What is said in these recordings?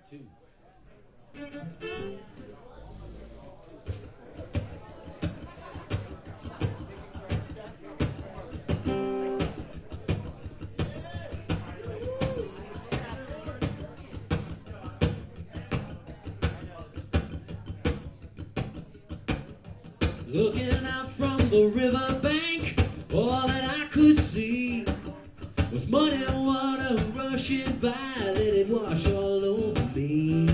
too. Looking out from the riverbank, all that I could see was mud and water rushing by, let it wash all over me.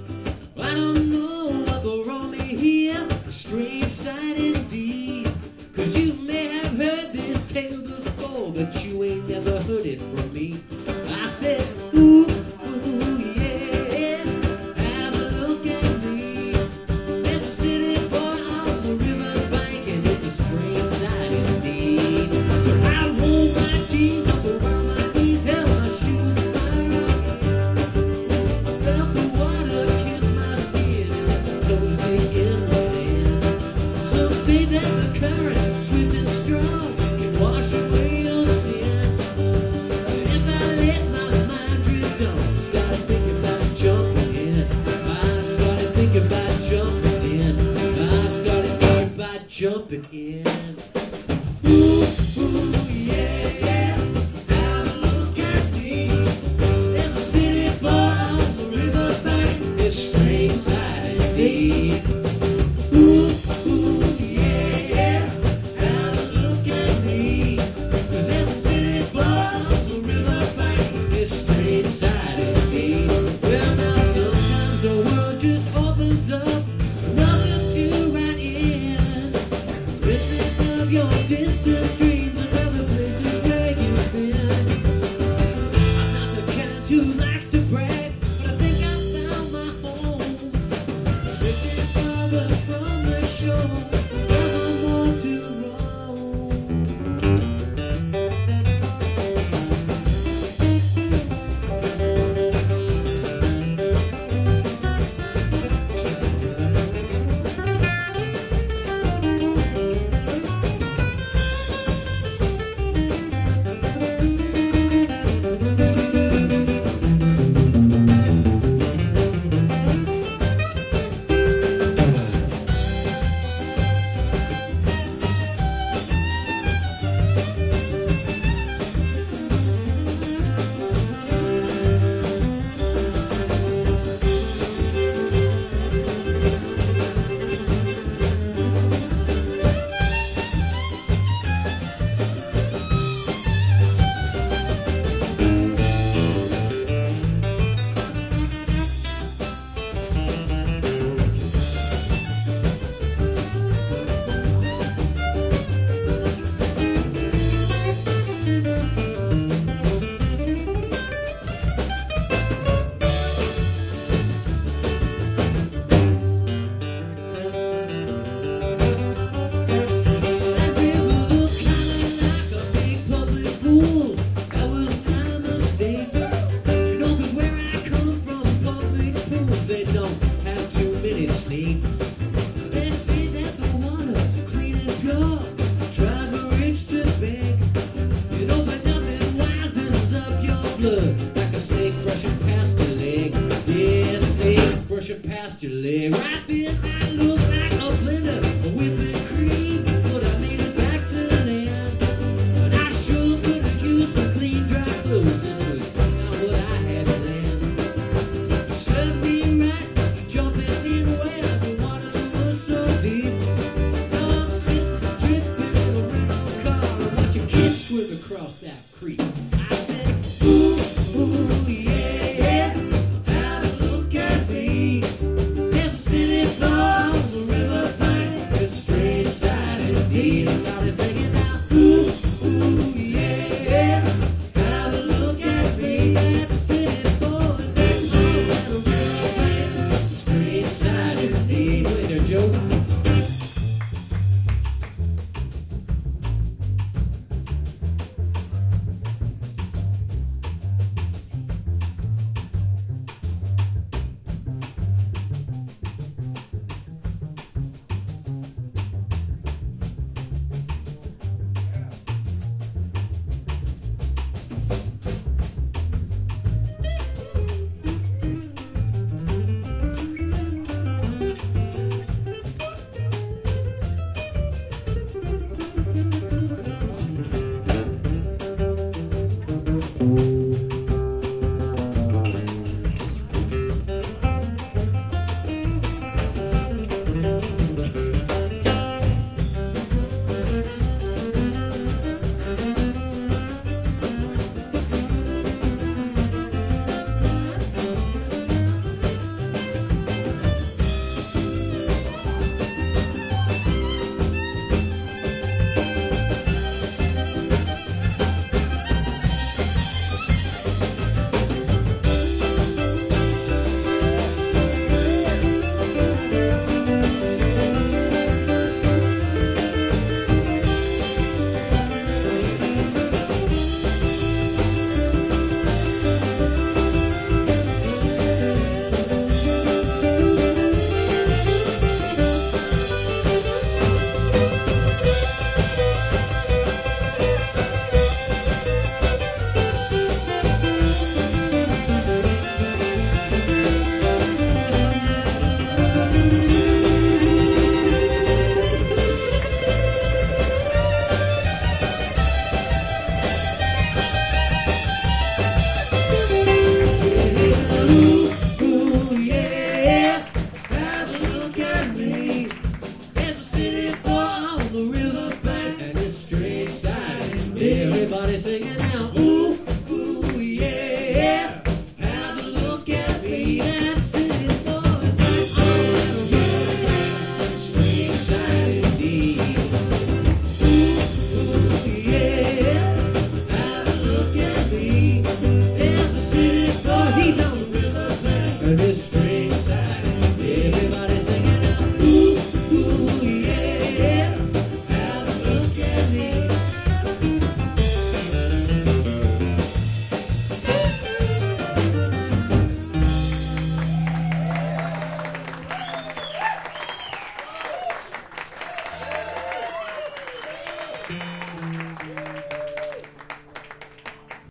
I don't know what brought me here, a strange sight indeed. 'Cause you may have heard this tale before, but you ain't never heard it from me. I said, ooh, ooh, yeah, have a look at me. There's a city boy on the riverbank, and it's a strange sight indeed. So I rolled my jeans up around my knees, held my shoes in my right. I felt the water kiss my skin, and toes dig in the sand. Some say that the current, swift and strong, can wash away your sin. As I let my mind drift on, started thinking about jumping in. I started thinking about jumping in. I started thinking about jumping in. Ooh, ooh, yeah, yeah. Have a look at me. There's a city boy on the riverbank. It's strange sight indeed. Ooh, ooh, yeah, yeah. Have a look at me. 'Cause there's a city boy on the riverbank. It's strange sight indeed. Well, now sometimes the world just opens up, welcomes you right in. Listen of your distant dreams and other places where you've been. I'm not the kind who likes to brag, but I think I found my home. Drifting farther from the shore, nothing more to roam. That river looked kinda like a big public pool. That was my mistake. You know, 'cause where I come from, public pools, they don't have too many snakes. They say that the water's clean and pure, drive a rich to beg. You know, but nothing wisens up your blood like a snake brushing past your leg. Yeah, snake brushing past your leg. Right then I looked